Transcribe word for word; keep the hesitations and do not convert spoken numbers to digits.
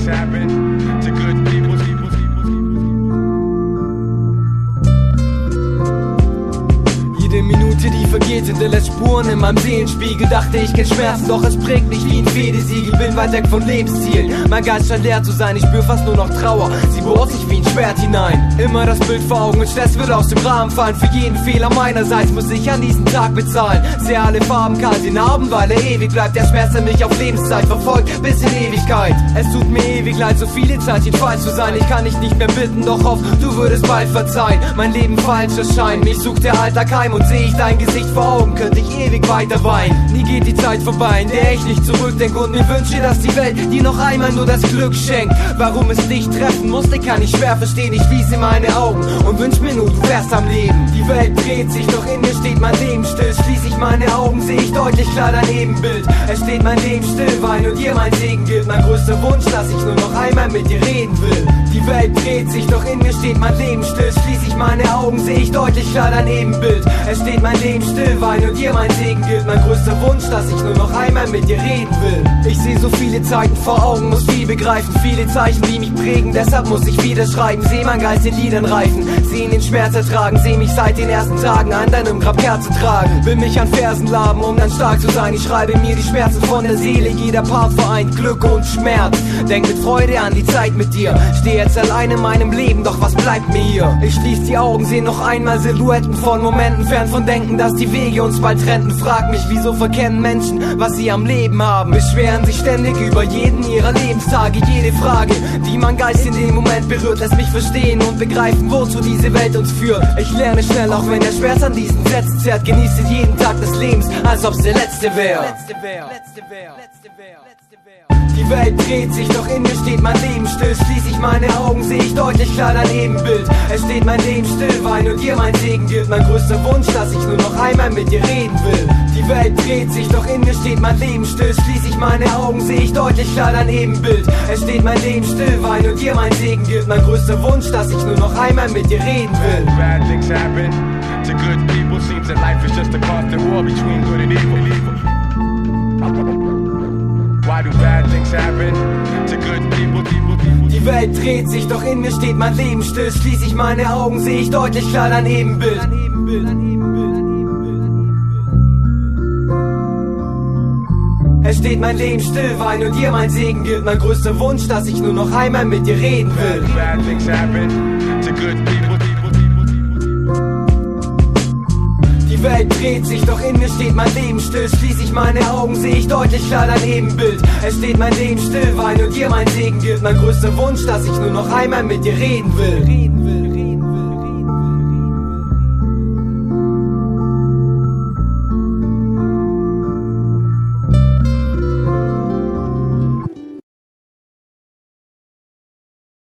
things happen to good people. Jede Minute, die vergeht, hinterlässt Spuren in meinem Seelenspiegel. Dachte, ich kenn Schmerzen, doch es prägt mich wie ein Fedesiegel. Bin weit weg von Lebenszielen, mein Geist scheint leer zu sein. Ich spür fast nur noch Trauer, sie bohrt sich wie ein Schwert hinein. Immer das Bild vor Augen und Stress wird aus dem Rahmen fallen. Für jeden Fehler meinerseits muss ich an diesen Tag bezahlen. Sehe alle Farben kalt in Narben, weil er ewig bleibt. Der Schmerz, der mich auf Lebenszeit verfolgt, bis in Ewigkeit. Es tut mir ewig leid, so viele Zeit schien falsch zu sein. Ich kann dich nicht mehr bitten, doch hoff, du würdest bald verzeihen. Mein Leben falsch erscheint, mich sucht der Alltag heim. Und seh ich dein Gesicht vor Augen, könnte ich ewig weiter weinen. Nie geht die Zeit vorbei, in der ich nicht zurückdenke und mir wünsche, dass die Welt dir noch einmal nur das Glück schenkt. Warum es dich treffen musste, kann ich schwer verstehen. Ich schließe meine Augen und wünsch mir nur, du wärst am Leben. Die Welt dreht sich, doch in mir steht mein Leben still. Schließe ich meine Augen, seh ich deutlich klar dein Ebenbild. Es steht mein Leben still, weil nur dir mein Segen gilt. Mein größter Wunsch, dass ich nur noch einmal mit dir reden will. Die Welt dreht sich, doch in mir steht mein Leben still. Schließe ich meine Augen, seh ich deutlich klar dein Ebenbild. Es steht mein Leben still, weil nur dir mein Segen gilt. Mein größter Wunsch, dass ich nur noch einmal mit dir reden will. Ich seh so viele Zeiten vor Augen, muss viel begreifen. Viele Zeichen, die mich prägen, deshalb muss ich wieder schreiben. Seh mein Geist in Liedern reifen, seh den Schmerz ertragen. Seh mich seit den ersten Tagen an deinem Grab Kerzen tragen. Will mich an Versen laben, um dann stark zu sein. Ich schreibe mir die Schmerzen von der Seele. Jeder Part vereint Glück und Schmerz. Denk mit Freude an die Zeit mit dir. Steh jetzt allein in meinem Leben, doch was bleibt mir hier? Ich schließ die Augen, seh noch einmal Silhouetten von Momenten, fern von Denken, dass die Wege uns bald trennten. Frag mich, wieso verkennen Menschen, was sie am Leben haben? Beschweren sich ständig über jeden ihrer Lebenstage. Jede Frage, die mein Geist in dem Moment berührt, lässt mich verstehen und begreifen, wozu diese Welt uns führt. Ich lerne schnell, auch wenn der Schmerz an diesen Sätzen zerrt. Genieße jeden Tag des Lebens, als ob's der letzte wäre. Die Welt dreht sich, doch in mir steht mein Leben still. Schließ ich meine Augen, seh ich deutlich klar dein Ebenbild. Es steht mein Leben still, weil nur dir mein Segen gilt. Mein größter Wunsch, dass ich nur noch einmal mit dir reden will. Die Welt dreht sich, doch in mir steht mein Leben still. Schließ ich meine Augen, seh ich deutlich klar dein Ebenbild. Es steht mein Leben still, weil nur dir mein Segen gilt. Mein größter Wunsch, dass ich nur noch einmal mit dir reden will. Bad things happen to good people. Seems that life is just a constant war between good and evil. Why do bad things happen to good people, people, people? Die Welt dreht sich, doch in mir steht mein Leben still. Schließ ich meine Augen, seh ich deutlich klar dein Ebenbild. Es steht mein Leben still, weil nur dir mein Segen gilt. Mein größter Wunsch, dass ich nur noch einmal mit dir reden will. Bad things happen to good people, people. Die Welt dreht sich, doch in mir steht mein Leben still. Schließ ich meine Augen, seh ich deutlich klar dein Ebenbild. Es steht mein Leben still, weil nur dir mein Segen gilt. Mein größter Wunsch, dass ich nur noch einmal mit dir reden will.